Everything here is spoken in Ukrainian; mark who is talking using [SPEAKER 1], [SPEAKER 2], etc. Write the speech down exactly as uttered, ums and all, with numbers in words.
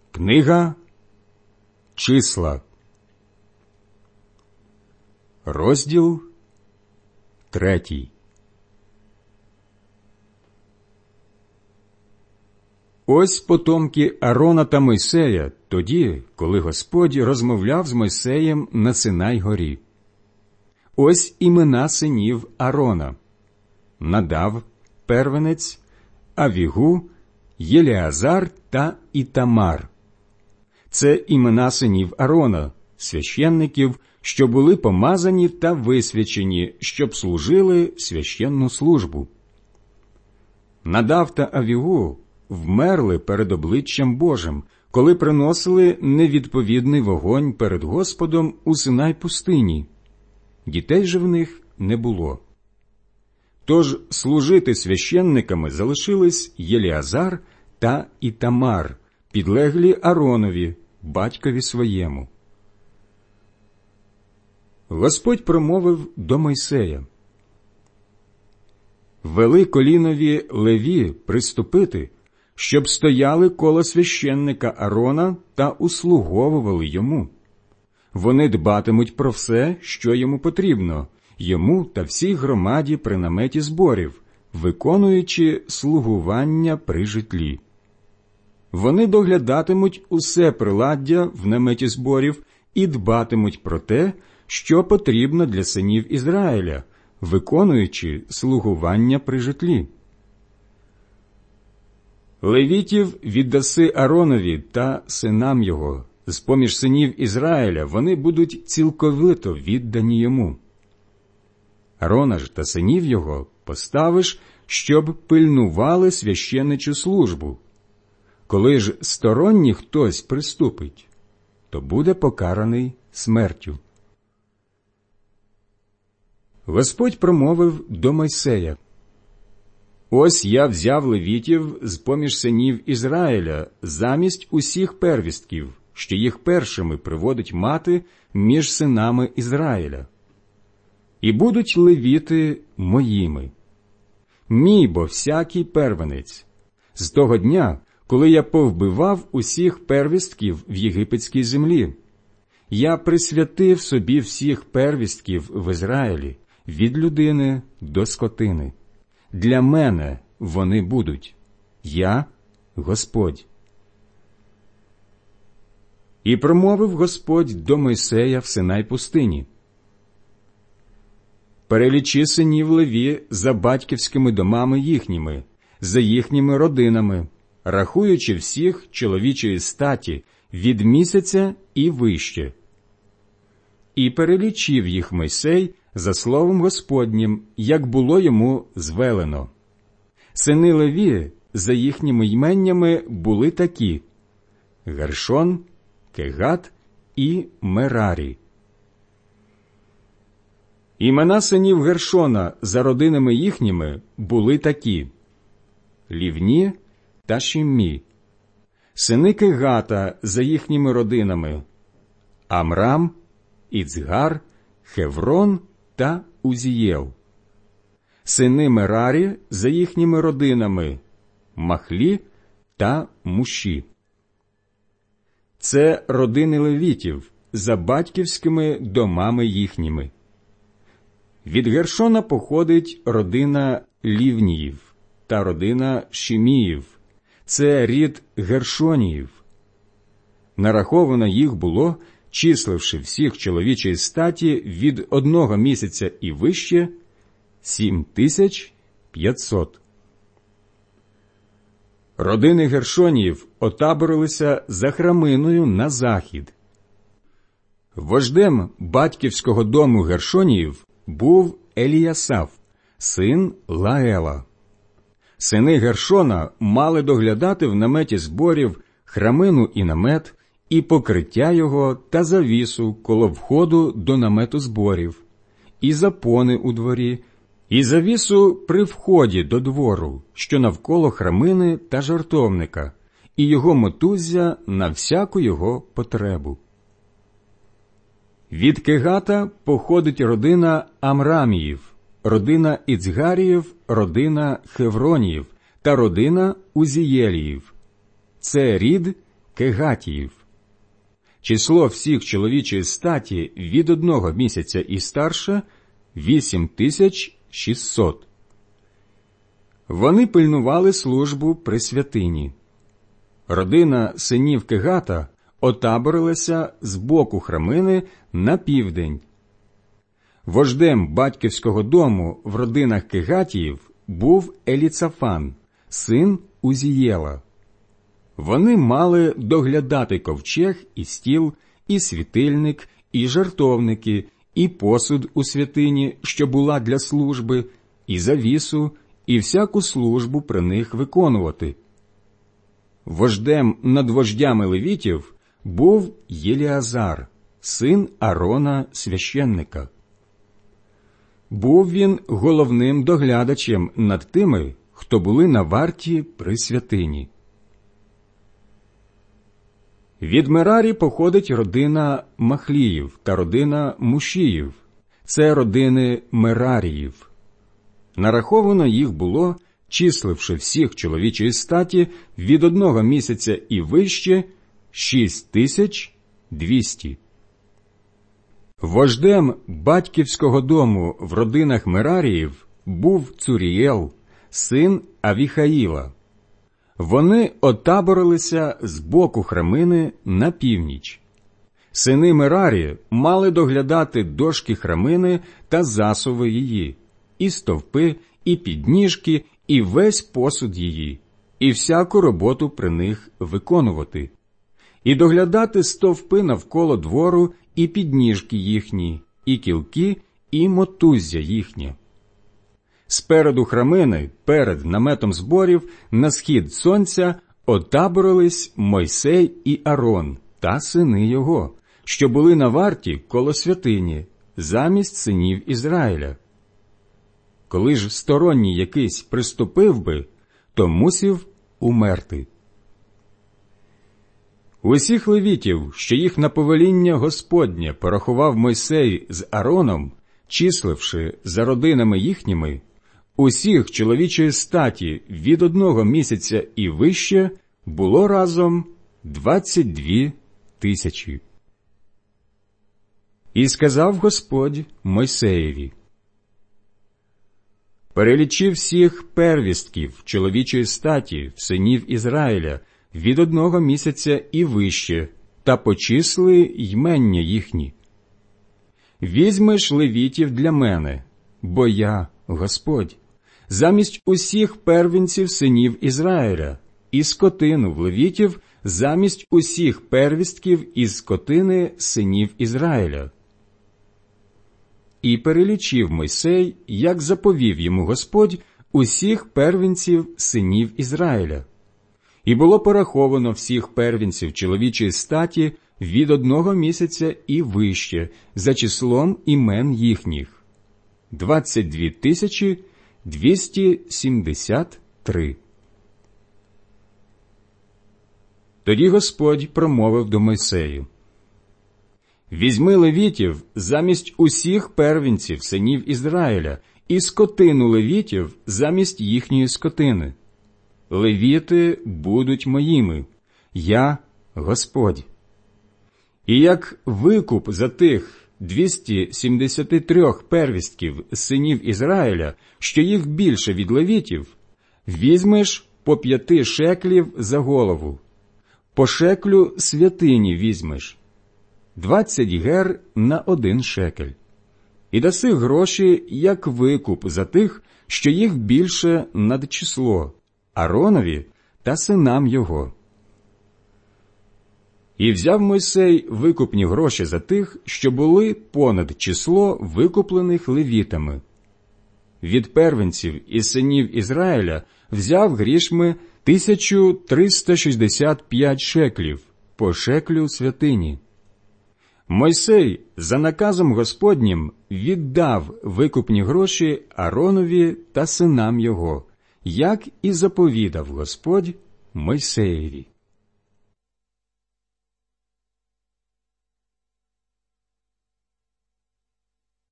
[SPEAKER 1] Книга Числа, розділ третій. Ось потомки Аарона та Мойсея тоді, коли Господь розмовляв з Мойсеєм на Синай горі. Ось імена синів Аарона: Надав, первенець, Авігу, Єлеазар та Ітамар. Це імена синів Аарона, священників, що були помазані та висвячені, щоб служили священну службу. Надав та Авігу вмерли перед обличчям Божим, коли приносили невідповідний вогонь перед Господом у Синай пустині. Дітей же в них не було. Тож служити священниками залишились Єлеазар та Ітамар, підлеглі Ааронові, батькові своєму. Господь промовив до Мойсея: «Вели колінові Леві приступити, щоб стояли коло священника Аарона та услуговували йому. Вони дбатимуть про все, що йому потрібно, йому та всій громаді при наметі зборів, виконуючи слугування при житлі. Вони доглядатимуть усе приладдя в наметі зборів і дбатимуть про те, що потрібно для синів Ізраїля, виконуючи слугування при житлі. Левітів віддаси Ааронові та синам його. З-поміж синів Ізраїля вони будуть цілковито віддані йому. Аарона ж та синів його поставиш, щоб пильнували священичу службу. Коли ж сторонній хтось приступить, то буде покараний смертю». Господь промовив до Мойсея: «Ось я взяв левітів з-поміж синів Ізраїля замість усіх первістків, що їх першими приводить мати між синами Ізраїля. І будуть левіти моїми. Мій бо всякий первенець. З того дня, коли я повбивав усіх первістків в єгипетській землі, я присвятив собі всіх первістків в Ізраїлі, від людини до скотини. Для мене вони будуть. Я – Господь». І промовив Господь до Мойсея в Синай пустині: «Перелічи синів Леві за батьківськими домами їхніми, за їхніми родинами, рахуючи всіх чоловічої статі від місяця і вище». І перелічив їх Мойсей за словом Господнім, як було йому звелено. Сини Леві за їхніми йменнями були такі: Гершон, Кегат і Мерарі. Імена синів Гершона за родинами їхніми були такі: Лівні та Шиммі. Сини Кегата за їхніми родинами: Амрам, Іцгар, Хеврон та Узієл. Сини Мерарі за їхніми родинами: Махлі та Муші. Це родини левітів за батьківськими домами їхніми. Від Гершона походить родина Лівніїв та родина Шиміїв. Це рід Гершоніїв. Нараховано їх було, числивши всіх чоловічої статі від одного місяця і вище, сім тисяч п'ятсот. Родини Гершоніїв отаборилися за Храминою на захід. Вождем батьківського дому Гершоніїв був Еліясаф, син Лаела. Сини Гершона мали доглядати в наметі зборів храмину і намет, і покриття його та завісу коло входу до намету зборів, і запони у дворі, і завісу при вході до двору, що навколо храмини та жертовника, і його мотуззя на всяку його потребу. Від Кегата походить родина Амраміїв, родина Іцгаріїв, родина Хевроніїв та родина Узієліїв. Це рід Кегатіїв. Число всіх чоловічої статі від одного місяця і старше – вісім тисяч шістсот. Вони пильнували службу при святині. Родина синів Кегата отаборилася з боку храмини на південь. Вождем батьківського дому в родинах Кегатіїв був Еліцафан, син Узієла. Вони мали доглядати ковчег і стіл, і світильник, і жертовники, і посуд у святині, що була для служби, і завісу, і всяку службу при них виконувати. Вождем над вождями левітів був Єліазар, син Арона священника. Був він головним доглядачем над тими, хто були на варті при святині. Від Мерарі походить родина Махліїв та родина Мушіїв. Це родини Мераріїв. Нараховано їх було, числивши всіх чоловічої статі від одного місяця і вище, шість тисяч двісті. Вождем батьківського дому в родинах Мераріїв був Цурієл, син Авіхаїла. Вони отаборилися з боку храмини на північ. Сини Мерарі мали доглядати дошки храмини та засуви її, і стовпи, і підніжки, і весь посуд її, і всяку роботу при них виконувати, і доглядати стовпи навколо двору, і підніжки їхні, і кілки, і мотуззя їхнє. Спереду храмини, перед наметом зборів, на схід сонця, отаборились Мойсей і Арон та сини його, що були на варті коло святині, замість синів Ізраїля. Коли ж сторонній якийсь приступив би, то мусів умерти. Усіх левітів, що їх на повеління Господнє порахував Мойсей з Ароном, числивши за родинами їхніми, усіх чоловічої статі від одного місяця і вище було разом двадцять дві тисячі. І сказав Господь Мойсеєві: «Перелічи всіх первістків чоловічої статі в синів Ізраїля від одного місяця і вище, та почисли ймення їхні. Візьмеш левітів для мене, бо я, Господь, замість усіх первенців синів Ізраїля, і скотину в левітів замість усіх первістків із скотини синів Ізраїля». І перелічив Мойсей, як заповів йому Господь, усіх первенців синів Ізраїля. І було пораховано всіх первенців чоловічої статі від одного місяця і вище, за числом імен їхніх – двадцять дві тисячі двісті сімдесят три. Тоді Господь промовив до Мойсею: «Візьми левітів замість усіх первенців синів Ізраїля і скотину левітів замість їхньої скотини. Левіти будуть моїми, я Господь. І як викуп за тих двісті сімдесят три первістків синів Ізраїля, що їх більше від левітів, візьмеш по п'яти шеклів за голову, по шеклю святині візьмеш, двадцять гер на один шекель, і даси гроші, як викуп за тих, що їх більше над число, Аронові та синам його». І взяв Мойсей викупні гроші за тих, що були понад число викуплених левітами. Від первенців із синів Ізраїля взяв грішми тисячу триста шістдесят п'ять шеклів по шеклю святині. Мойсей за наказом Господнім віддав викупні гроші Аронові та синам його, як і заповідав Господь Мойсеєві.